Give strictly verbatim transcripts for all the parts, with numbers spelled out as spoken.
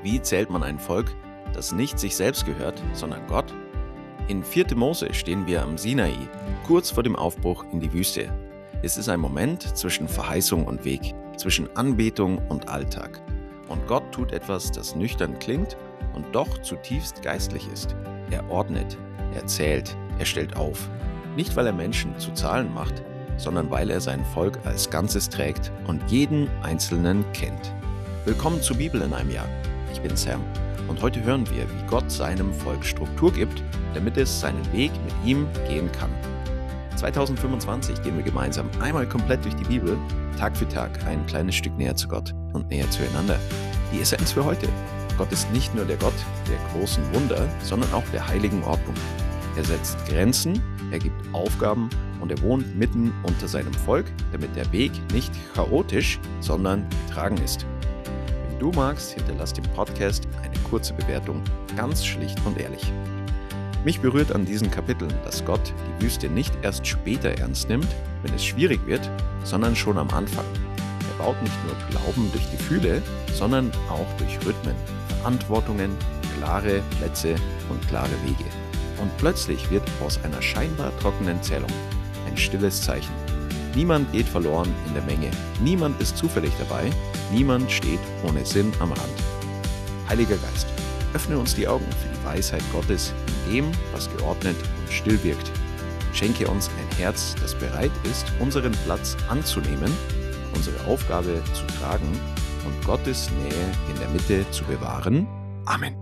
Wie zählt man ein Volk, das nicht sich selbst gehört, sondern Gott? In vierte Mose stehen wir am Sinai, kurz vor dem Aufbruch in die Wüste. Es ist ein Moment zwischen Verheißung und Weg, zwischen Anbetung und Alltag. Und Gott tut etwas, das nüchtern klingt und doch zutiefst geistlich ist. Er ordnet, er zählt, er stellt auf. Nicht, weil er Menschen zu Zahlen macht, sondern weil er sein Volk als Ganzes trägt und jeden Einzelnen kennt. Willkommen zur Bibel in einem Jahr. Ich bin Sam und heute hören wir, wie Gott seinem Volk Struktur gibt, damit es seinen Weg mit ihm gehen kann. zwanzig fünfundzwanzig gehen wir gemeinsam einmal komplett durch die Bibel, Tag für Tag ein kleines Stück näher zu Gott und näher zueinander. Die Essenz für heute: Gott ist nicht nur der Gott der großen Wunder, sondern auch der heiligen Ordnung. Er setzt Grenzen, er gibt Aufgaben und er wohnt mitten unter seinem Volk, damit der Weg nicht chaotisch, sondern getragen ist. Wenn du magst, hinterlass dem Podcast eine kurze Bewertung, ganz schlicht und ehrlich. Mich berührt an diesen Kapiteln, dass Gott die Wüste nicht erst später ernst nimmt, wenn es schwierig wird, sondern schon am Anfang. Er baut nicht nur Glauben durch Gefühle, sondern auch durch Rhythmen, Verantwortungen, klare Plätze und klare Wege. Und plötzlich wird aus einer scheinbar trockenen Zählung ein stilles Zeichen. Niemand geht verloren in der Menge, niemand ist zufällig dabei, niemand steht ohne Sinn am Rand. Heiliger Geist, öffne uns die Augen für die Weisheit Gottes in dem, was geordnet und still wirkt. Schenke uns ein Herz, das bereit ist, unseren Platz anzunehmen, unsere Aufgabe zu tragen und Gottes Nähe in der Mitte zu bewahren. Amen.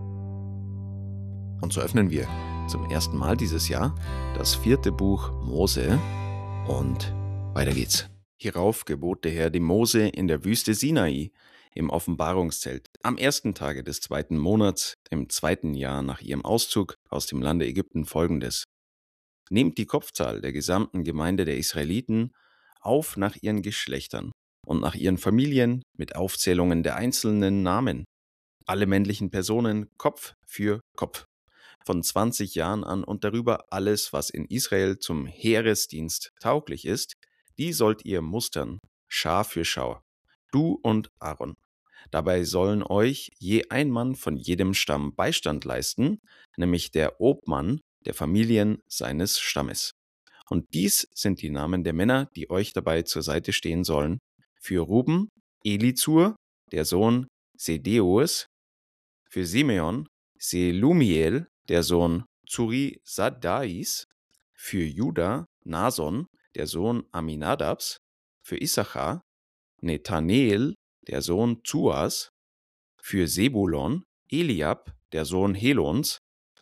Und so öffnen wir zum ersten Mal dieses Jahr das vierte Buch Mose und weiter geht's. Hierauf gebot der Herr dem Mose in der Wüste Sinai im Offenbarungszelt am ersten Tage des zweiten Monats im zweiten Jahr nach ihrem Auszug aus dem Lande Ägypten folgendes: Nehmt die Kopfzahl der gesamten Gemeinde der Israeliten auf nach ihren Geschlechtern und nach ihren Familien mit Aufzählungen der einzelnen Namen, alle männlichen Personen Kopf für Kopf, von zwanzig Jahren an und darüber alles, was in Israel zum Heeresdienst tauglich ist, die sollt ihr mustern, Schar für Schar, du und Aaron. Dabei sollen euch je ein Mann von jedem Stamm Beistand leisten, nämlich der Obmann der Familien seines Stammes. Und dies sind die Namen der Männer, die euch dabei zur Seite stehen sollen. Für Ruben, Elizur, der Sohn Sedeus. Für Simeon, Selumiel, der Sohn Zuri Saddais. Für Juda, Nason, der Sohn Aminadabs. Für Issachar, Nethaneel, der Sohn Zuas. Für Sebulon, Eliab, der Sohn Helons.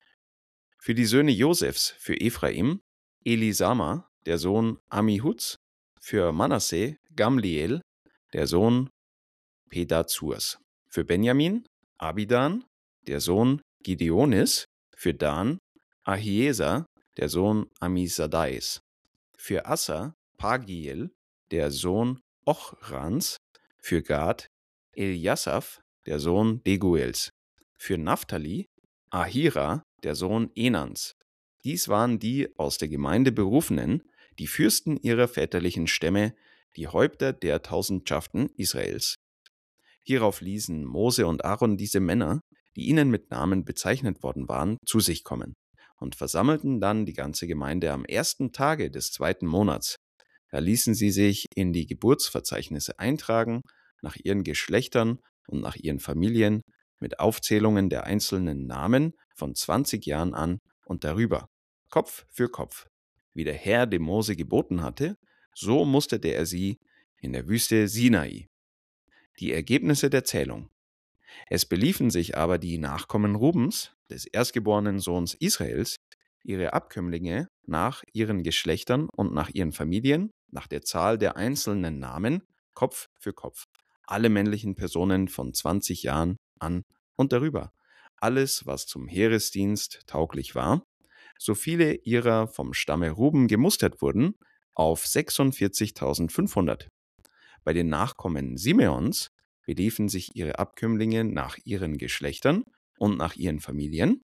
Für die Söhne Josefs, für Ephraim, Elisama, der Sohn Ammihuds. Für Manasse, Gamliel, der Sohn Pedazurs. Für Benjamin, Abidan, der Sohn Gideonis. Für Dan, Ahieser, der Sohn Amisadais. Für Asser, Pagiel, der Sohn Ochrans. Für Gad, Eliasaph, der Sohn Deguels. Für Naphtali, Ahira, der Sohn Enans. Dies waren die aus der Gemeinde Berufenen, die Fürsten ihrer väterlichen Stämme, die Häupter der Tausendschaften Israels. Hierauf ließen Mose und Aaron diese Männer, die ihnen mit Namen bezeichnet worden waren, zu sich kommen und versammelten dann die ganze Gemeinde am ersten Tage des zweiten Monats. Da ließen sie sich in die Geburtsverzeichnisse eintragen, nach ihren Geschlechtern und nach ihren Familien, mit Aufzählungen der einzelnen Namen von zwanzig Jahren an und darüber, Kopf für Kopf. Wie der Herr dem Mose geboten hatte, so musterte er sie in der Wüste Sinai. Die Ergebnisse der Zählung: Es beliefen sich aber die Nachkommen Rubens, des erstgeborenen Sohns Israels, ihre Abkömmlinge nach ihren Geschlechtern und nach ihren Familien, nach der Zahl der einzelnen Namen, Kopf für Kopf, alle männlichen Personen von zwanzig Jahren an und darüber, alles, was zum Heeresdienst tauglich war, so viele ihrer vom Stamme Ruben gemustert wurden, auf sechsundvierzigtausendfünfhundert. Bei den Nachkommen Simeons beliefen sich ihre Abkömmlinge nach ihren Geschlechtern und nach ihren Familien,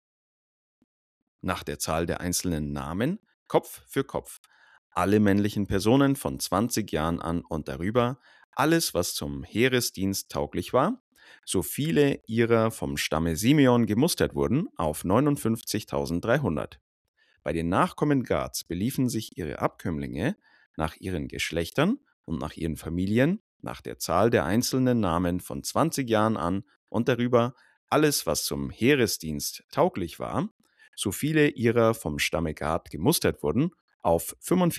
nach der Zahl der einzelnen Namen, Kopf für Kopf, alle männlichen Personen von zwanzig Jahren an und darüber, alles, was zum Heeresdienst tauglich war, so viele ihrer vom Stamme Simeon gemustert wurden, auf neunundfünfzigtausenddreihundert. Bei den Nachkommen Gads beliefen sich ihre Abkömmlinge nach ihren Geschlechtern und nach ihren Familien, nach der Zahl der einzelnen Namen von zwanzig Jahren an und darüber alles, was zum Heeresdienst tauglich war, so viele ihrer vom Stamme Gad gemustert wurden, auf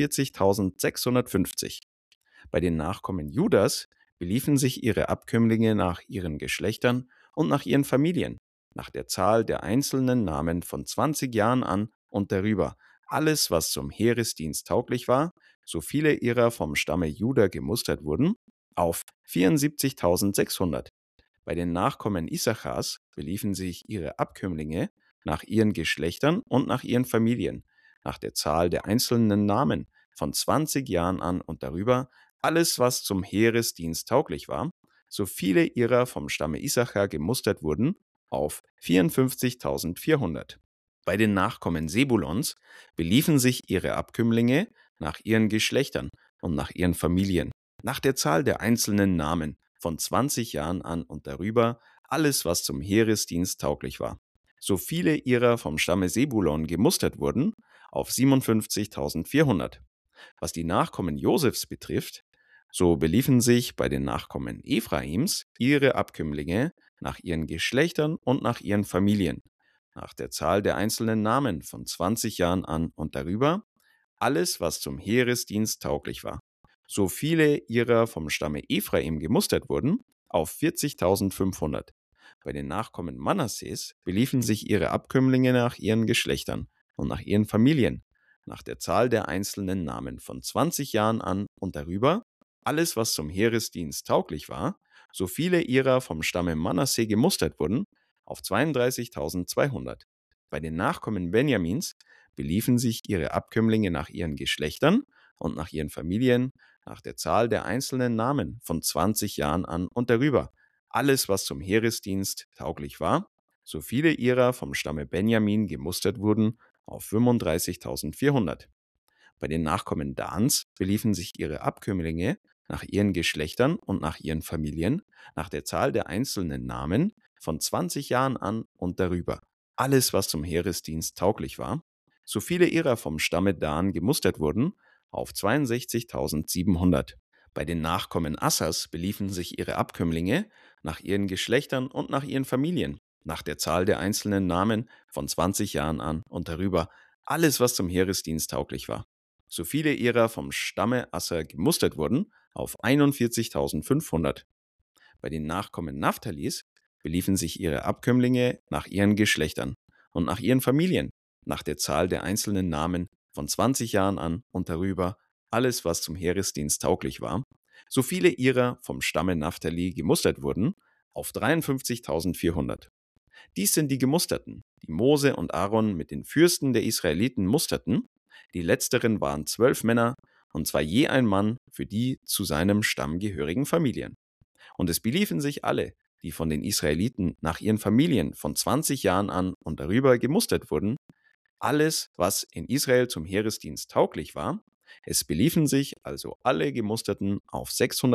fünfundvierzigtausendsechshundertfünfzig. Bei den Nachkommen Judas beliefen sich ihre Abkömmlinge nach ihren Geschlechtern und nach ihren Familien, nach der Zahl der einzelnen Namen von zwanzig Jahren an und darüber alles, was zum Heeresdienst tauglich war, so viele ihrer vom Stamme Juda gemustert wurden, auf vierundsiebzigtausendsechshundert. Bei den Nachkommen Issachars beliefen sich ihre Abkömmlinge nach ihren Geschlechtern und nach ihren Familien, nach der Zahl der einzelnen Namen von zwanzig Jahren an und darüber alles, was zum Heeresdienst tauglich war, so viele ihrer vom Stamme Issachar gemustert wurden, auf vierundfünfzigtausendvierhundert. Bei den Nachkommen Sebulons beliefen sich ihre Abkömmlinge nach ihren Geschlechtern und nach ihren Familien, nach der Zahl der einzelnen Namen von zwanzig Jahren an und darüber alles, was zum Heeresdienst tauglich war. So viele ihrer vom Stamme Sebulon gemustert wurden, auf siebenundfünfzigtausendvierhundert. Was die Nachkommen Josefs betrifft, so beliefen sich bei den Nachkommen Ephraims ihre Abkömmlinge nach ihren Geschlechtern und nach ihren Familien, nach der Zahl der einzelnen Namen von zwanzig Jahren an und darüber alles, was zum Heeresdienst tauglich war. So viele ihrer vom Stamme Ephraim gemustert wurden, auf vierzigtausendfünfhundert. Bei den Nachkommen Manasses beliefen sich ihre Abkömmlinge nach ihren Geschlechtern und nach ihren Familien, nach der Zahl der einzelnen Namen von zwanzig Jahren an und darüber alles, was zum Heeresdienst tauglich war, so viele ihrer vom Stamme Manasse gemustert wurden, auf zweiunddreißigtausendzweihundert. Bei den Nachkommen Benjamins beliefen sich ihre Abkömmlinge nach ihren Geschlechtern und nach ihren Familien, nach der Zahl der einzelnen Namen von zwanzig Jahren an und darüber alles, was zum Heeresdienst tauglich war, so viele ihrer vom Stamme Benjamin gemustert wurden, auf fünfunddreißigtausendvierhundert. Bei den Nachkommen Dans beliefen sich ihre Abkömmlinge nach ihren Geschlechtern und nach ihren Familien, nach der Zahl der einzelnen Namen von zwanzig Jahren an und darüber alles, was zum Heeresdienst tauglich war, so viele ihrer vom Stamme Dan gemustert wurden, auf zweiundsechzigtausendsiebenhundert. Bei den Nachkommen Assas beliefen sich ihre Abkömmlinge nach ihren Geschlechtern und nach ihren Familien, nach der Zahl der einzelnen Namen von zwanzig Jahren an und darüber alles, was zum Heeresdienst tauglich war. So viele ihrer vom Stamme Asser gemustert wurden, auf einundvierzigtausendfünfhundert. Bei den Nachkommen Naphthalis beliefen sich ihre Abkömmlinge nach ihren Geschlechtern und nach ihren Familien, nach der Zahl der einzelnen Namen von zwanzig Jahren an und darüber alles, was zum Heeresdienst tauglich war, so viele ihrer vom Stamme Naphtali gemustert wurden, auf dreiundfünfzigtausendvierhundert. Dies sind die Gemusterten, die Mose und Aaron mit den Fürsten der Israeliten musterten. Die letzteren waren zwölf Männer, und zwar je ein Mann für die zu seinem Stamm gehörigen Familien. Und es beliefen sich alle, die von den Israeliten nach ihren Familien von zwanzig Jahren an und darüber gemustert wurden, alles, was in Israel zum Heeresdienst tauglich war. Es beliefen sich also alle Gemusterten auf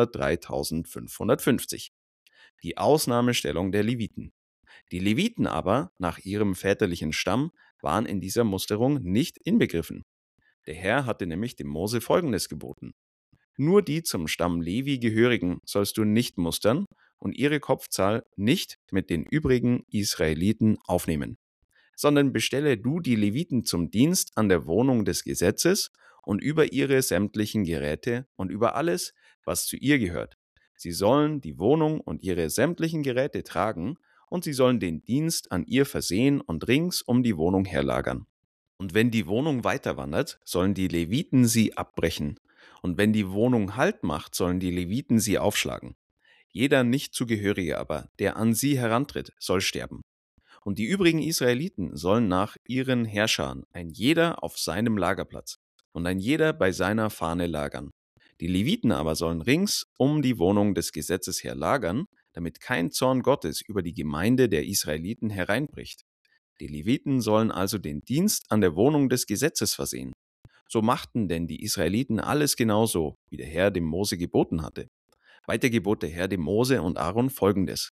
sechshundertdreitausendfünfhundertfünfzig. Die Ausnahmestellung der Leviten. Die Leviten aber, nach ihrem väterlichen Stamm, waren in dieser Musterung nicht inbegriffen. Der Herr hatte nämlich dem Mose Folgendes geboten: Nur die zum Stamm Levi gehörigen sollst du nicht mustern und ihre Kopfzahl nicht mit den übrigen Israeliten aufnehmen, sondern bestelle du die Leviten zum Dienst an der Wohnung des Gesetzes und über ihre sämtlichen Geräte und über alles, was zu ihr gehört. Sie sollen die Wohnung und ihre sämtlichen Geräte tragen, und sie sollen den Dienst an ihr versehen und rings um die Wohnung herlagern. Und wenn die Wohnung weiterwandert, sollen die Leviten sie abbrechen. Und wenn die Wohnung Halt macht, sollen die Leviten sie aufschlagen. Jeder Nicht-Zugehörige aber, der an sie herantritt, soll sterben. Und die übrigen Israeliten sollen nach ihren Herrschern, ein jeder auf seinem Lagerplatz und ein jeder bei seiner Fahne lagern. Die Leviten aber sollen rings um die Wohnung des Gesetzes her lagern, damit kein Zorn Gottes über die Gemeinde der Israeliten hereinbricht. Die Leviten sollen also den Dienst an der Wohnung des Gesetzes versehen. So machten denn die Israeliten alles genauso, wie der Herr dem Mose geboten hatte. Weiter gebot der Herr dem Mose und Aaron Folgendes: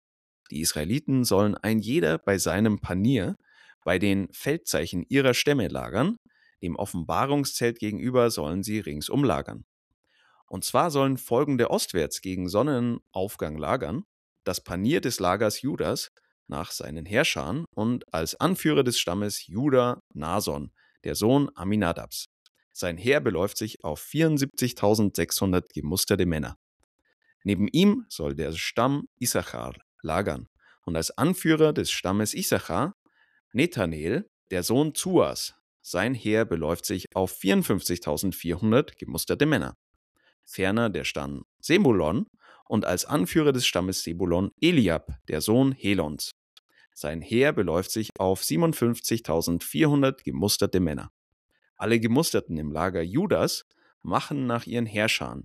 Die Israeliten sollen ein jeder bei seinem Panier, bei den Feldzeichen ihrer Stämme lagern, dem Offenbarungszelt gegenüber sollen sie ringsum lagern. Und zwar sollen folgende ostwärts gegen Sonnenaufgang lagern: das Panier des Lagers Judas nach seinen Herrschern und als Anführer des Stammes Juda Nason, der Sohn Aminadabs. Sein Heer beläuft sich auf vierundsiebzigtausendsechshundert gemusterte Männer. Neben ihm soll der Stamm Issachar lagern und als Anführer des Stammes Issachar Nethanel, der Sohn Zuas. Sein Heer beläuft sich auf vierundfünfzigtausendvierhundert gemusterte Männer. Ferner der Stamm Sebulon und als Anführer des Stammes Sebulon Eliab, der Sohn Helons. Sein Heer beläuft sich auf siebenundfünfzigtausendvierhundert gemusterte Männer. Alle Gemusterten im Lager Judas machen nach ihren Herrschern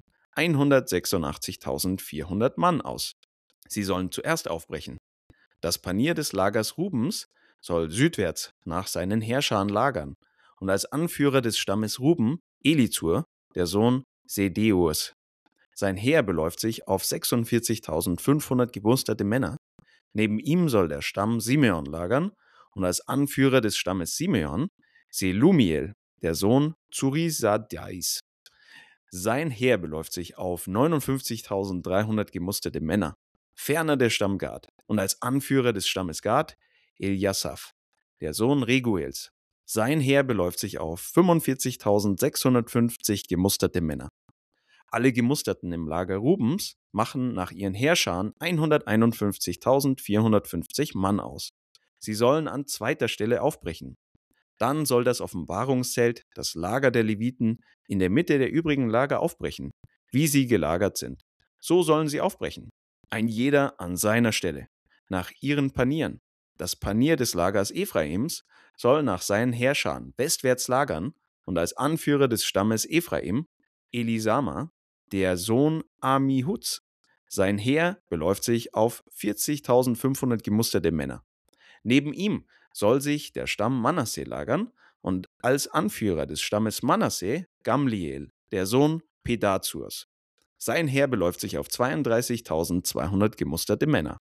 hundertsechsundachtzigtausendvierhundert Mann aus. Sie sollen zuerst aufbrechen. Das Panier des Lagers Rubens soll südwärts nach seinen Herrschern lagern und als Anführer des Stammes Ruben Elizur, der Sohn Sedeus. Sein Heer beläuft sich auf sechsundvierzigtausendfünfhundert gemusterte Männer. Neben ihm soll der Stamm Simeon lagern und als Anführer des Stammes Simeon Selumiel, der Sohn Zurisadais. Sein Heer beläuft sich auf neunundfünfzigtausenddreihundert gemusterte Männer. Ferner der Stamm Gad und als Anführer des Stammes Gad Eliasaph, der Sohn Reguels. Sein Heer beläuft sich auf fünfundvierzigtausendsechshundertfünfzig gemusterte Männer. Alle Gemusterten im Lager Rubens machen nach ihren Herrschern hunderteinundfünfzigtausendvierhundertfünfzig Mann aus. Sie sollen an zweiter Stelle aufbrechen. Dann soll das Offenbarungszelt, das Lager der Leviten, in der Mitte der übrigen Lager aufbrechen, wie sie gelagert sind. So sollen sie aufbrechen, ein jeder an seiner Stelle, nach ihren Panieren. Das Panier des Lagers Ephraims soll nach seinen Herrschern westwärts lagern und als Anführer des Stammes Ephraim Elisama, der Sohn Amihuds. Sein Heer beläuft sich auf vierzigtausendfünfhundert gemusterte Männer. Neben ihm soll sich der Stamm Manasse lagern und als Anführer des Stammes Manasse Gamliel, der Sohn Pedazurs. Sein Heer beläuft sich auf zweiunddreißigtausendzweihundert gemusterte Männer.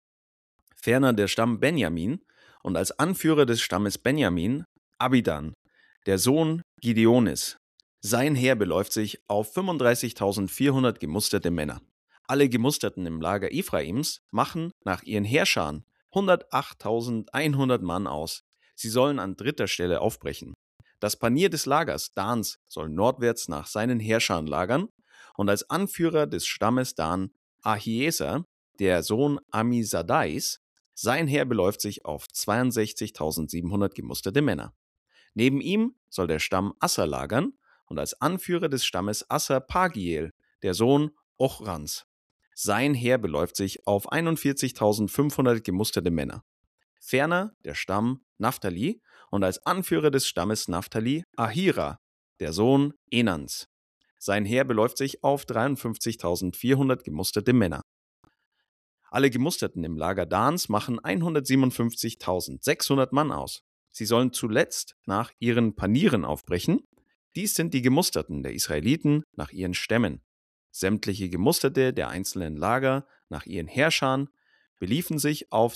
Ferner der Stamm Benjamin und als Anführer des Stammes Benjamin Abidan, der Sohn Gideonis. Sein Heer beläuft sich auf fünfunddreißigtausendvierhundert gemusterte Männer. Alle Gemusterten im Lager Ephraims machen nach ihren Herrschern hundertachttausendeinhundert Mann aus. Sie sollen an dritter Stelle aufbrechen. Das Panier des Lagers Dans soll nordwärts nach seinen Herrschern lagern und als Anführer des Stammes Dan Ahieser, der Sohn Amisadais. Sein Heer beläuft sich auf zweiundsechzigtausendsiebenhundert gemusterte Männer. Neben ihm soll der Stamm Asser lagern und als Anführer des Stammes Asser Pagiel, der Sohn Ochrans. Sein Heer beläuft sich auf einundvierzigtausendfünfhundert gemusterte Männer. Ferner der Stamm Naphtali und als Anführer des Stammes Naphtali Ahira, der Sohn Enans. Sein Heer beläuft sich auf dreiundfünfzigtausendvierhundert gemusterte Männer. Alle Gemusterten im Lager Dans machen hundertsiebenundfünfzigtausendsechshundert Mann aus. Sie sollen zuletzt nach ihren Panieren aufbrechen. Dies sind die Gemusterten der Israeliten nach ihren Stämmen. Sämtliche Gemusterte der einzelnen Lager nach ihren Herrschern beliefen sich auf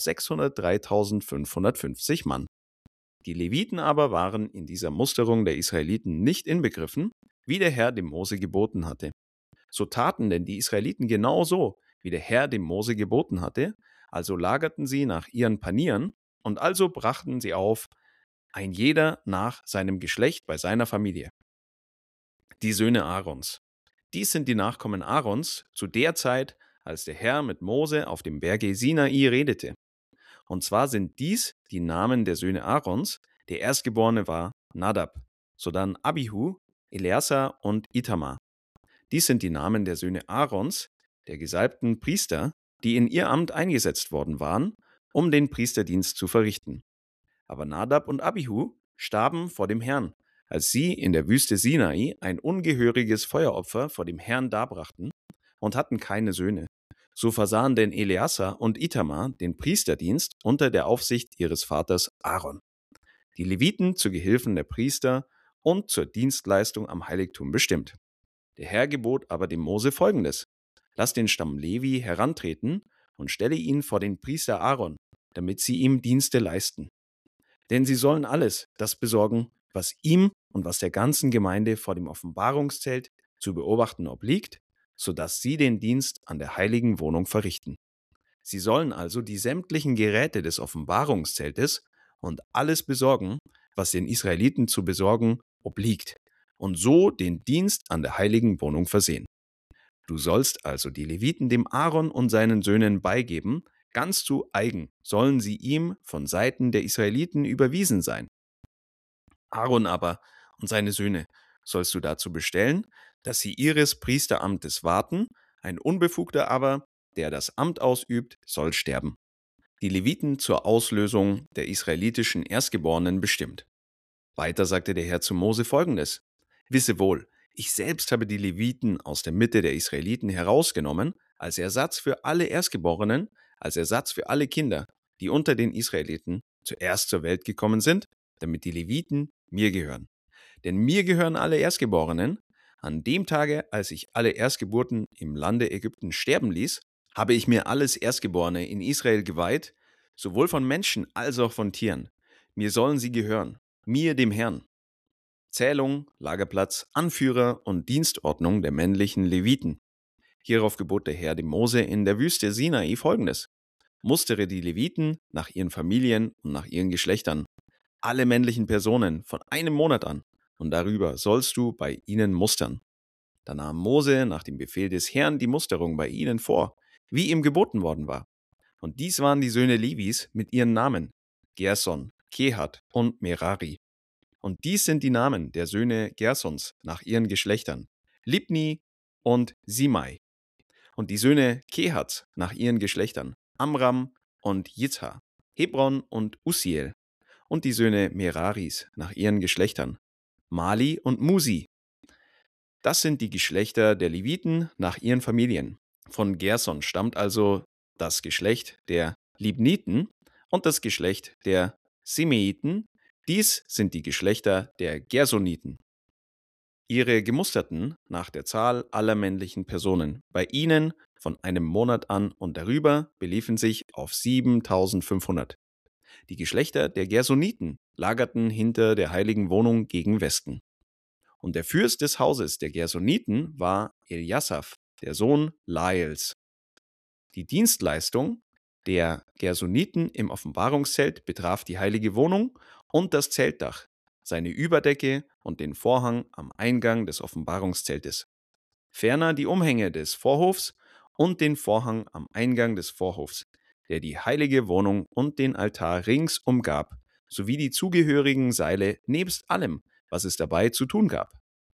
sechshundertdreitausendfünfhundertfünfzig Mann. Die Leviten aber waren in dieser Musterung der Israeliten nicht inbegriffen, wie der Herr dem Mose geboten hatte. So taten denn die Israeliten genau so, wie der Herr dem Mose geboten hatte, also lagerten sie nach ihren Panieren und also brachten sie auf, ein jeder nach seinem Geschlecht bei seiner Familie. Die Söhne Aarons. Dies sind die Nachkommen Aarons zu der Zeit, als der Herr mit Mose auf dem Berge Sinai redete. Und zwar sind dies die Namen der Söhne Aarons. Der Erstgeborene war Nadab, sodann Abihu, Eleazar und Itamar. Dies sind die Namen der Söhne Aarons, der gesalbten Priester, die in ihr Amt eingesetzt worden waren, um den Priesterdienst zu verrichten. Aber Nadab und Abihu starben vor dem Herrn, als sie in der Wüste Sinai ein ungehöriges Feueropfer vor dem Herrn darbrachten und hatten keine Söhne. So versahen denn Eleazar und Itamar den Priesterdienst unter der Aufsicht ihres Vaters Aaron. Die Leviten zu Gehilfen der Priester und zur Dienstleistung am Heiligtum bestimmt. Der Herr gebot aber dem Mose Folgendes: Lass den Stamm Levi herantreten und stelle ihn vor den Priester Aaron, damit sie ihm Dienste leisten. Denn sie sollen alles das besorgen, was ihm und was der ganzen Gemeinde vor dem Offenbarungszelt zu beobachten obliegt, sodass sie den Dienst an der heiligen Wohnung verrichten. Sie sollen also die sämtlichen Geräte des Offenbarungszeltes und alles besorgen, was den Israeliten zu besorgen obliegt, und so den Dienst an der heiligen Wohnung versehen. Du sollst also die Leviten dem Aaron und seinen Söhnen beigeben, ganz zu eigen sollen sie ihm von Seiten der Israeliten überwiesen sein. Aaron aber und seine Söhne sollst du dazu bestellen, dass sie ihres Priesteramtes warten, ein Unbefugter aber, der das Amt ausübt, soll sterben. Die Leviten zur Auslösung der israelitischen Erstgeborenen bestimmt. Weiter sagte der Herr zu Mose Folgendes: Wisse wohl, ich selbst habe die Leviten aus der Mitte der Israeliten herausgenommen, als Ersatz für alle Erstgeborenen, als Ersatz für alle Kinder, die unter den Israeliten zuerst zur Welt gekommen sind, damit die Leviten mir gehören. Denn mir gehören alle Erstgeborenen. An dem Tage, als ich alle Erstgeburten im Lande Ägypten sterben ließ, habe ich mir alles Erstgeborene in Israel geweiht, sowohl von Menschen als auch von Tieren. Mir sollen sie gehören, mir dem Herrn. Zählung, Lagerplatz, Anführer und Dienstordnung der männlichen Leviten. Hierauf gebot der Herr dem Mose in der Wüste Sinai Folgendes: Mustere die Leviten nach ihren Familien und nach ihren Geschlechtern, alle männlichen Personen von einem Monat an, und darüber sollst du bei ihnen mustern. Da nahm Mose nach dem Befehl des Herrn die Musterung bei ihnen vor, wie ihm geboten worden war. Und dies waren die Söhne Levis mit ihren Namen: Gerson, Kehat und Merari. Und dies sind die Namen der Söhne Gersons nach ihren Geschlechtern: Libni und Simei. Und die Söhne Kehats nach ihren Geschlechtern: Amram und Jizha, Hebron und Ussiel. Und die Söhne Meraris nach ihren Geschlechtern: Mali und Musi. Das sind die Geschlechter der Leviten nach ihren Familien. Von Gerson stammt also das Geschlecht der Libniten und das Geschlecht der Simeiten. Dies sind die Geschlechter der Gersoniten. Ihre Gemusterten nach der Zahl aller männlichen Personen bei ihnen von einem Monat an und darüber beliefen sich auf siebentausendfünfhundert. Die Geschlechter der Gersoniten lagerten hinter der heiligen Wohnung gegen Westen. Und der Fürst des Hauses der Gersoniten war Eliasaph, der Sohn Laels. Die Dienstleistung der Gersoniten im Offenbarungszelt betraf die heilige Wohnung und das Zeltdach, seine Überdecke und den Vorhang am Eingang des Offenbarungszeltes. Ferner die Umhänge des Vorhofs und den Vorhang am Eingang des Vorhofs, der die heilige Wohnung und den Altar rings umgab, sowie die zugehörigen Seile nebst allem, was es dabei zu tun gab.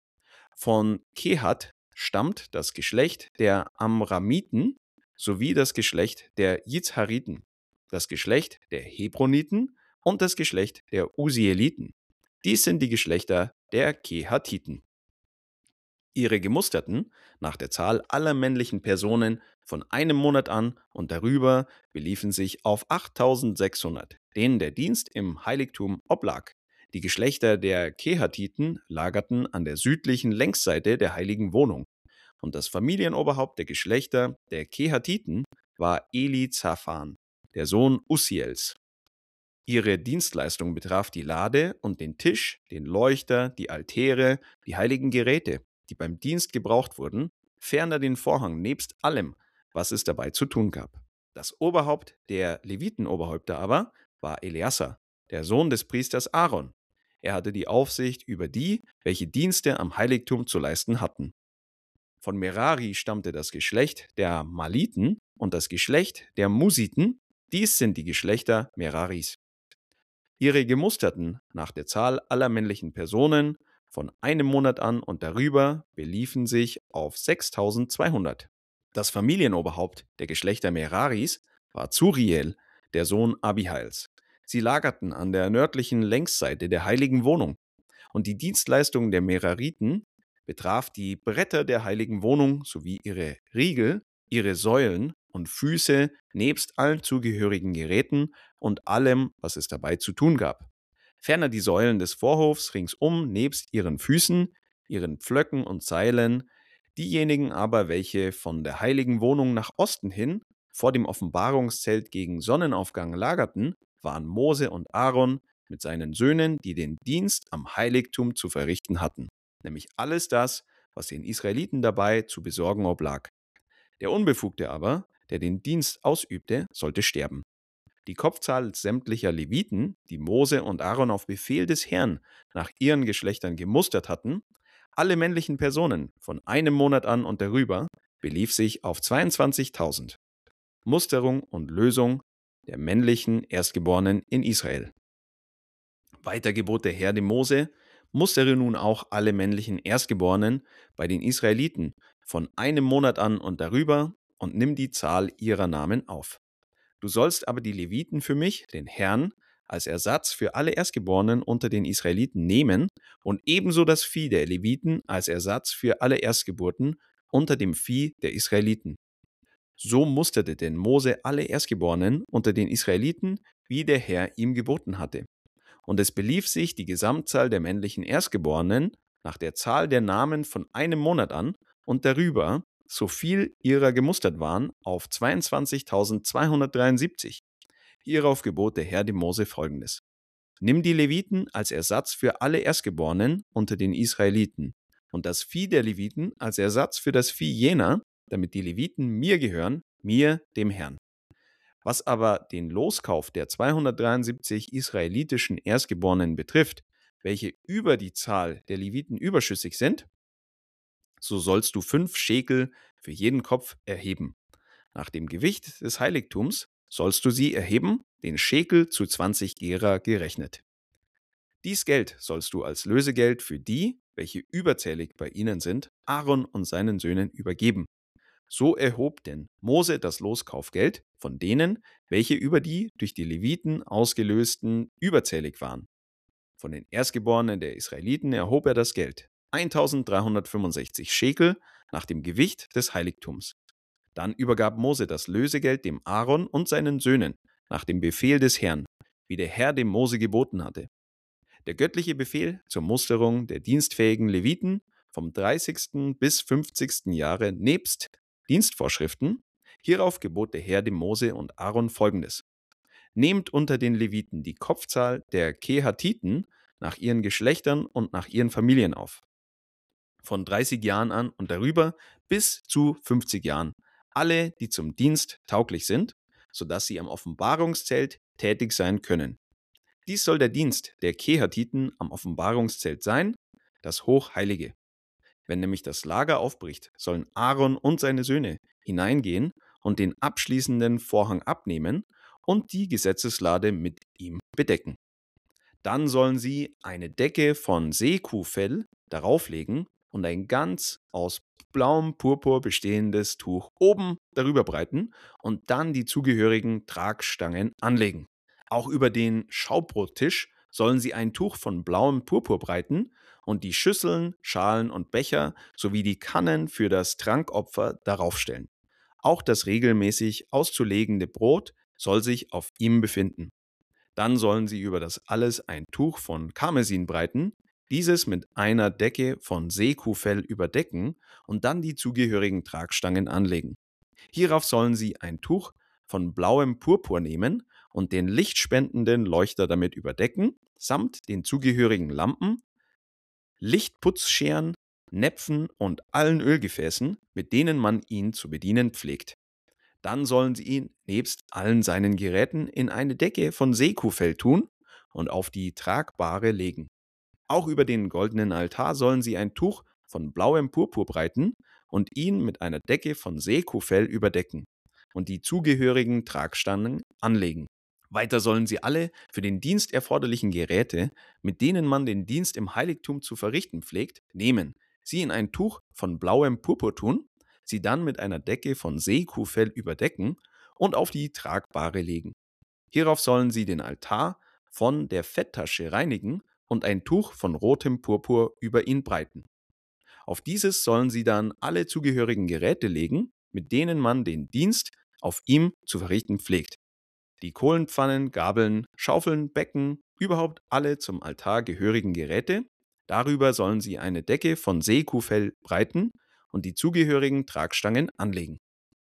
Von Kehat stammt das Geschlecht der Amramiten sowie das Geschlecht der Jizhariten, das Geschlecht der Hebroniten und das Geschlecht der Usieliten. Dies sind die Geschlechter der Kehatiten. Ihre Gemusterten nach der Zahl aller männlichen Personen von einem Monat an und darüber beliefen sich auf achttausendsechshundert, denen der Dienst im Heiligtum oblag. Die Geschlechter der Kehatiten lagerten an der südlichen Längsseite der heiligen Wohnung. Und das Familienoberhaupt der Geschlechter der Kehatiten war Elizaphan, der Sohn Ussiels. Ihre Dienstleistung betraf die Lade und den Tisch, den Leuchter, die Altäre, die heiligen Geräte, die beim Dienst gebraucht wurden, ferner den Vorhang nebst allem, was es dabei zu tun gab. Das Oberhaupt der Levitenoberhäupter aber war Eleazar, der Sohn des Priesters Aaron. Er hatte die Aufsicht über die, welche Dienste am Heiligtum zu leisten hatten. Von Merari stammte das Geschlecht der Maliten und das Geschlecht der Musiten. Dies sind die Geschlechter Meraris. Ihre Gemusterten nach der Zahl aller männlichen Personen von einem Monat an und darüber beliefen sich auf sechstausendzweihundert. Das Familienoberhaupt der Geschlechter Meraris war Zuriel, der Sohn Abihails. Sie lagerten an der nördlichen Längsseite der heiligen Wohnung. Und die Dienstleistung der Merariten betraf die Bretter der heiligen Wohnung sowie ihre Riegel, ihre Säulen und Füße nebst allen zugehörigen Geräten und allem, was es dabei zu tun gab. Ferner die Säulen des Vorhofs ringsum nebst ihren Füßen, ihren Pflöcken und Seilen, diejenigen aber, welche von der heiligen Wohnung nach Osten hin vor dem Offenbarungszelt gegen Sonnenaufgang lagerten, waren Mose und Aaron mit seinen Söhnen, die den Dienst am Heiligtum zu verrichten hatten, nämlich alles das, was den Israeliten dabei zu besorgen oblag. Der Unbefugte aber, der den Dienst ausübte, sollte sterben. Die Kopfzahl sämtlicher Leviten, die Mose und Aaron auf Befehl des Herrn nach ihren Geschlechtern gemustert hatten, alle männlichen Personen von einem Monat an und darüber, belief sich auf zweiundzwanzigtausend. Musterung und Lösung der männlichen Erstgeborenen in Israel. Weiter gebot der Herr dem Mose: Mustere nun auch alle männlichen Erstgeborenen bei den Israeliten von einem Monat an und darüber und nimm die Zahl ihrer Namen auf. Du sollst aber die Leviten für mich, den Herrn, als Ersatz für alle Erstgeborenen unter den Israeliten nehmen und ebenso das Vieh der Leviten als Ersatz für alle Erstgeburten unter dem Vieh der Israeliten. So musterte denn Mose alle Erstgeborenen unter den Israeliten, wie der Herr ihm geboten hatte. Und es belief sich die Gesamtzahl der männlichen Erstgeborenen nach der Zahl der Namen von einem Monat an und darüber, so viel ihrer gemustert waren, auf zweiundzwanzigtausendzweihundertdreiundsiebzig. Hierauf gebot der Herr dem Mose Folgendes: Nimm die Leviten als Ersatz für alle Erstgeborenen unter den Israeliten und das Vieh der Leviten als Ersatz für das Vieh jener, damit die Leviten mir gehören, mir, dem Herrn. Was aber den Loskauf der zweihundertdreiundsiebzig israelitischen Erstgeborenen betrifft, welche über die Zahl der Leviten überschüssig sind, so sollst du fünf Schekel für jeden Kopf erheben. Nach dem Gewicht des Heiligtums sollst du sie erheben, den Schekel zu zwanzig Gera gerechnet. Dies Geld sollst du als Lösegeld für die, welche überzählig bei ihnen sind, Aaron und seinen Söhnen übergeben. So erhob denn Mose das Loskaufgeld von denen, welche über die durch die Leviten ausgelösten überzählig waren. Von den Erstgeborenen der Israeliten erhob er das Geld, eintausenddreihundertfünfundsechzig Schekel nach dem Gewicht des Heiligtums. Dann übergab Mose das Lösegeld dem Aaron und seinen Söhnen nach dem Befehl des Herrn, wie der Herr dem Mose geboten hatte. Der göttliche Befehl zur Musterung der dienstfähigen Leviten vom dreißigsten bis fünfzigsten Jahre nebst Dienstvorschriften, hierauf gebot der Herr dem Mose und Aaron Folgendes: Nehmt unter den Leviten die Kopfzahl der Kehatiten nach ihren Geschlechtern und nach ihren Familien auf. Von dreißig Jahren an und darüber bis zu fünfzig Jahren, alle, die zum Dienst tauglich sind, sodass sie am Offenbarungszelt tätig sein können. Dies soll der Dienst der Kehatiten am Offenbarungszelt sein, das Hochheilige. Wenn nämlich das Lager aufbricht, sollen Aaron und seine Söhne hineingehen und den abschließenden Vorhang abnehmen und die Gesetzeslade mit ihm bedecken. Dann sollen sie eine Decke von Seekuhfell darauf legen und ein ganz aus blauem Purpur bestehendes Tuch oben darüber breiten und dann die zugehörigen Tragstangen anlegen. Auch über den Schaubrottisch sollen sie ein Tuch von blauem Purpur breiten und die Schüsseln, Schalen und Becher sowie die Kannen für das Trankopfer darauf stellen. Auch das regelmäßig auszulegende Brot soll sich auf ihm befinden. Dann sollen sie über das alles ein Tuch von Karmesin breiten, dieses mit einer Decke von Seekuhfell überdecken und dann die zugehörigen Tragstangen anlegen. Hierauf sollen sie ein Tuch von blauem Purpur nehmen und den lichtspendenden Leuchter damit überdecken, samt den zugehörigen Lampen, Lichtputzscheren, Näpfen und allen Ölgefäßen, mit denen man ihn zu bedienen pflegt. Dann sollen sie ihn nebst allen seinen Geräten in eine Decke von Seekuhfell tun und auf die Tragbare legen. Auch über den goldenen Altar sollen sie ein Tuch von blauem Purpur breiten und ihn mit einer Decke von Seekuhfell überdecken und die zugehörigen Tragstangen anlegen. Weiter sollen sie alle für den Dienst erforderlichen Geräte, mit denen man den Dienst im Heiligtum zu verrichten pflegt, nehmen, sie in ein Tuch von blauem Purpur tun, sie dann mit einer Decke von Seekuhfell überdecken und auf die Tragbare legen. Hierauf sollen sie den Altar von der Fetttasche reinigen und ein Tuch von rotem Purpur über ihn breiten. Auf dieses sollen sie dann alle zugehörigen Geräte legen, mit denen man den Dienst auf ihm zu verrichten pflegt. Die Kohlenpfannen, Gabeln, Schaufeln, Becken, überhaupt alle zum Altar gehörigen Geräte. Darüber sollen sie eine Decke von Seekuhfell breiten und die zugehörigen Tragstangen anlegen.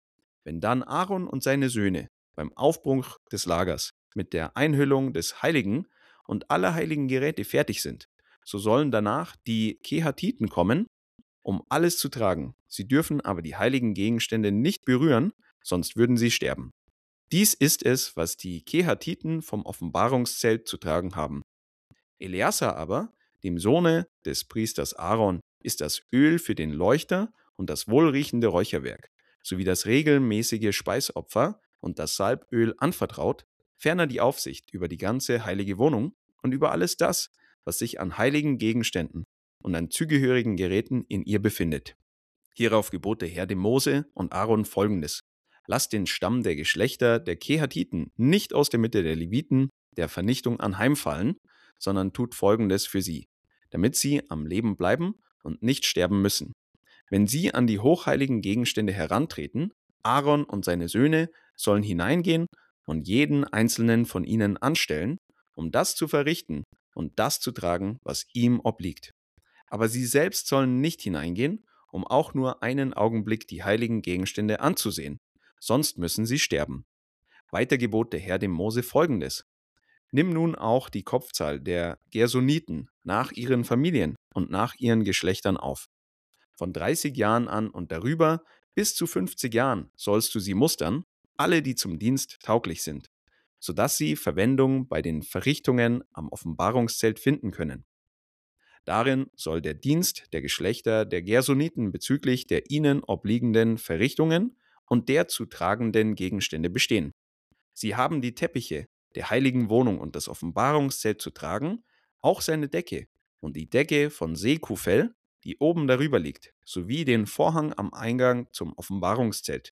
Wenn dann Aaron und seine Söhne beim Aufbruch des Lagers mit der Einhüllung des Heiligen und aller heiligen Geräte fertig sind, so sollen danach die Kehatiten kommen, um alles zu tragen. Sie dürfen aber die heiligen Gegenstände nicht berühren, sonst würden sie sterben. Dies ist es, was die Kehatiten vom Offenbarungszelt zu tragen haben. Eleazar aber, dem Sohne des Priesters Aaron, ist das Öl für den Leuchter und das wohlriechende Räucherwerk, sowie das regelmäßige Speisopfer und das Salböl anvertraut, ferner die Aufsicht über die ganze heilige Wohnung und über alles das, was sich an heiligen Gegenständen und an zugehörigen Geräten in ihr befindet. Hierauf gebot der Herr dem Mose und Aaron folgendes: Lasst den Stamm der Geschlechter der Kehatiten nicht aus der Mitte der Leviten der Vernichtung anheimfallen, sondern tut folgendes für sie, damit sie am Leben bleiben und nicht sterben müssen. Wenn sie an die hochheiligen Gegenstände herantreten, Aaron und seine Söhne sollen hineingehen und jeden einzelnen von ihnen anstellen, um das zu verrichten und das zu tragen, was ihm obliegt. Aber sie selbst sollen nicht hineingehen, um auch nur einen Augenblick die heiligen Gegenstände anzusehen, sonst müssen sie sterben. Weiter gebot der Herr dem Mose folgendes: Nimm nun auch die Kopfzahl der Gersoniten nach ihren Familien und nach ihren Geschlechtern auf. Von dreißig Jahren an und darüber bis zu fünfzig Jahren sollst du sie mustern, alle, die zum Dienst tauglich sind, sodass sie Verwendung bei den Verrichtungen am Offenbarungszelt finden können. Darin soll der Dienst der Geschlechter der Gersoniten bezüglich der ihnen obliegenden Verrichtungen und der zu tragenden Gegenstände bestehen. Sie haben die Teppiche der heiligen Wohnung und das Offenbarungszelt zu tragen, auch seine Decke und die Decke von Sekufel, die oben darüber liegt, sowie den Vorhang am Eingang zum Offenbarungszelt.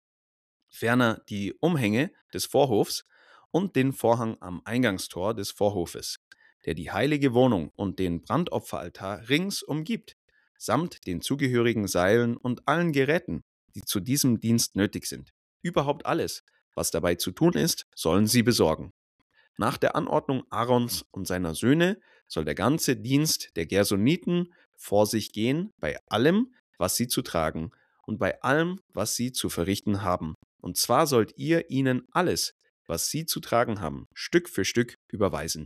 Ferner die Umhänge des Vorhofs und den Vorhang am Eingangstor des Vorhofes, der die heilige Wohnung und den Brandopferaltar rings umgibt, samt den zugehörigen Seilen und allen Geräten, die zu diesem Dienst nötig sind. Überhaupt alles, was dabei zu tun ist, sollen sie besorgen. Nach der Anordnung Aarons und seiner Söhne soll der ganze Dienst der Gersoniten vor sich gehen bei allem, was sie zu tragen und bei allem, was sie zu verrichten haben. Und zwar sollt ihr ihnen alles, was sie zu tragen haben, Stück für Stück überweisen.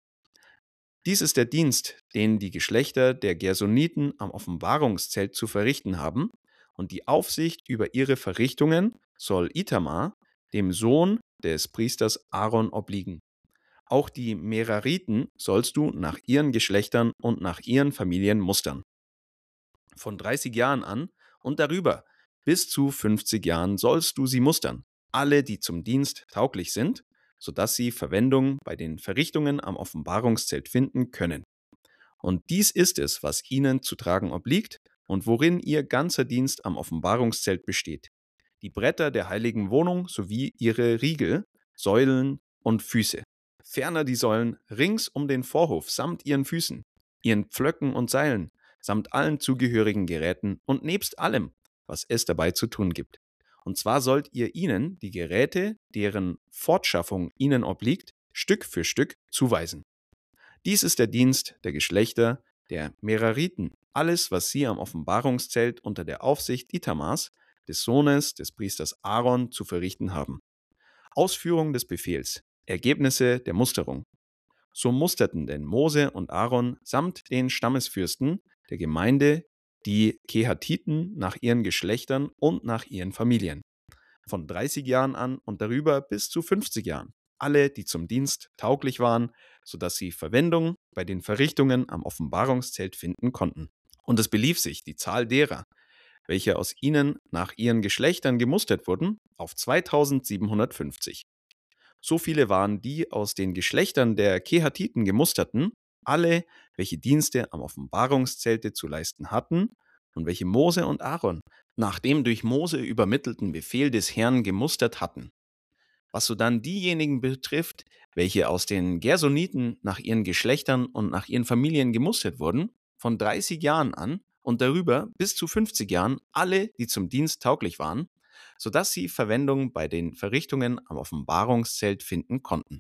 Dies ist der Dienst, den die Geschlechter der Gersoniten am Offenbarungszelt zu verrichten haben, und die Aufsicht über ihre Verrichtungen soll Itamar, dem Sohn des Priesters Aaron, obliegen. Auch die Merariten sollst du nach ihren Geschlechtern und nach ihren Familien mustern. Von dreißig Jahren an und darüber bis zu fünfzig Jahren sollst du sie mustern, alle, die zum Dienst tauglich sind, sodass sie Verwendung bei den Verrichtungen am Offenbarungszelt finden können. Und dies ist es, was ihnen zu tragen obliegt und worin ihr ganzer Dienst am Offenbarungszelt besteht: die Bretter der heiligen Wohnung sowie ihre Riegel, Säulen und Füße. Ferner die Säulen rings um den Vorhof samt ihren Füßen, ihren Pflöcken und Seilen, samt allen zugehörigen Geräten und nebst allem, was es dabei zu tun gibt. Und zwar sollt ihr ihnen die Geräte, deren Fortschaffung ihnen obliegt, Stück für Stück zuweisen. Dies ist der Dienst der Geschlechter der Merariten, alles, was sie am Offenbarungszelt unter der Aufsicht Itamars, des Sohnes des Priesters Aaron, zu verrichten haben. Ausführung des Befehls. Ergebnisse der Musterung. So musterten denn Mose und Aaron samt den Stammesfürsten der Gemeinde die Kehatiten nach ihren Geschlechtern und nach ihren Familien. Von dreißig Jahren an und darüber bis zu fünfzig Jahren. Alle, die zum Dienst tauglich waren, sodass sie Verwendung bei den Verrichtungen am Offenbarungszelt finden konnten. Und es belief sich die Zahl derer, welche aus ihnen nach ihren Geschlechtern gemustert wurden, auf zweitausendsiebenhundertfünfzig. So viele waren die aus den Geschlechtern der Kehatiten gemusterten, alle, welche Dienste am Offenbarungszelte zu leisten hatten und welche Mose und Aaron nach dem durch Mose übermittelten Befehl des Herrn gemustert hatten. Was sodann diejenigen betrifft, welche aus den Gersoniten nach ihren Geschlechtern und nach ihren Familien gemustert wurden, von dreißig Jahren an und darüber bis zu fünfzig Jahren, alle, die zum Dienst tauglich waren, sodass sie Verwendung bei den Verrichtungen am Offenbarungszelt finden konnten.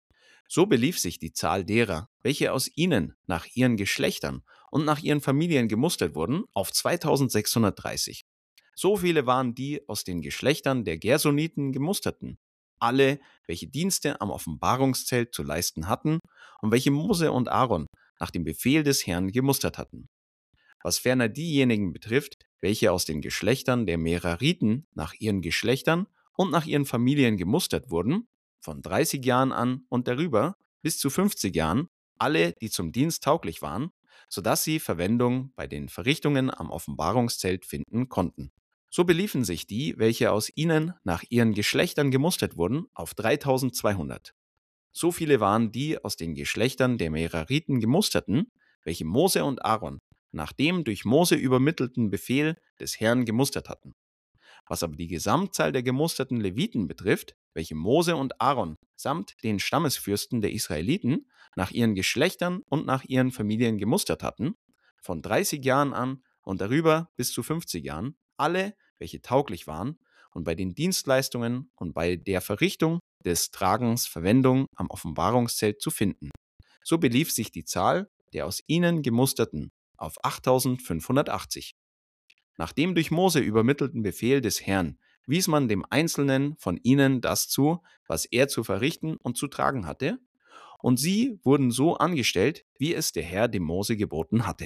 So belief sich die Zahl derer, welche aus ihnen nach ihren Geschlechtern und nach ihren Familien gemustert wurden, auf zweitausendsechshundertdreißig. So viele waren die aus den Geschlechtern der Gersoniten gemusterten, alle, welche Dienste am Offenbarungszelt zu leisten hatten und welche Mose und Aaron nach dem Befehl des Herrn gemustert hatten. Was ferner diejenigen betrifft, welche aus den Geschlechtern der Merariten nach ihren Geschlechtern und nach ihren Familien gemustert wurden, von dreißig Jahren an und darüber bis zu fünfzig Jahren, alle, die zum Dienst tauglich waren, sodass sie Verwendung bei den Verrichtungen am Offenbarungszelt finden konnten. So beliefen sich die, welche aus ihnen nach ihren Geschlechtern gemustert wurden, auf dreitausendzweihundert. So viele waren die aus den Geschlechtern der Merariten gemusterten, welche Mose und Aaron nach dem durch Mose übermittelten Befehl des Herrn gemustert hatten. Was aber die Gesamtzahl der gemusterten Leviten betrifft, welche Mose und Aaron samt den Stammesfürsten der Israeliten nach ihren Geschlechtern und nach ihren Familien gemustert hatten, von dreißig Jahren an und darüber bis zu fünfzig Jahren, alle, welche tauglich waren und bei den Dienstleistungen und bei der Verrichtung des Tragens Verwendung am Offenbarungszelt zu finden. So belief sich die Zahl der aus ihnen gemusterten auf achttausendfünfhundertachtzig. Nach dem durch Mose übermittelten Befehl des Herrn wies man dem Einzelnen von ihnen das zu, was er zu verrichten und zu tragen hatte, und sie wurden so angestellt, wie es der Herr dem Mose geboten hatte.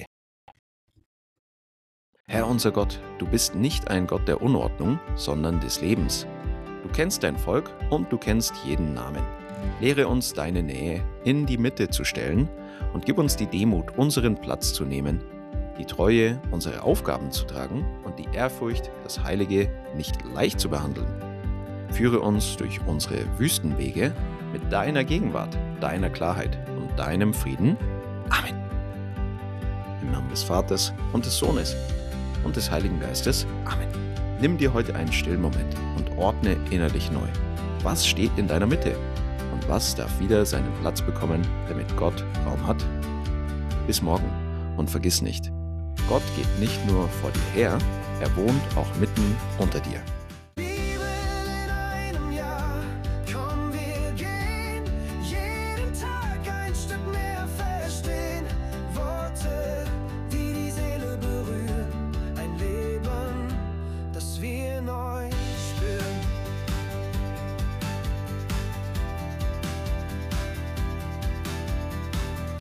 Herr unser Gott, du bist nicht ein Gott der Unordnung, sondern des Lebens. Du kennst dein Volk und du kennst jeden Namen. Lehre uns deine Nähe in die Mitte zu stellen und gib uns die Demut, unseren Platz zu nehmen, die Treue, unsere Aufgaben zu tragen und die Ehrfurcht, das Heilige nicht leicht zu behandeln. Führe uns durch unsere Wüstenwege mit deiner Gegenwart, deiner Klarheit und deinem Frieden. Amen. Im Namen des Vaters und des Sohnes und des Heiligen Geistes. Amen. Nimm dir heute einen stillen Moment und ordne innerlich neu. Was steht in deiner Mitte? Und was darf wieder seinen Platz bekommen, damit Gott Raum hat? Bis morgen und vergiss nicht, Gott geht nicht nur vor dir her, er wohnt auch mitten unter dir.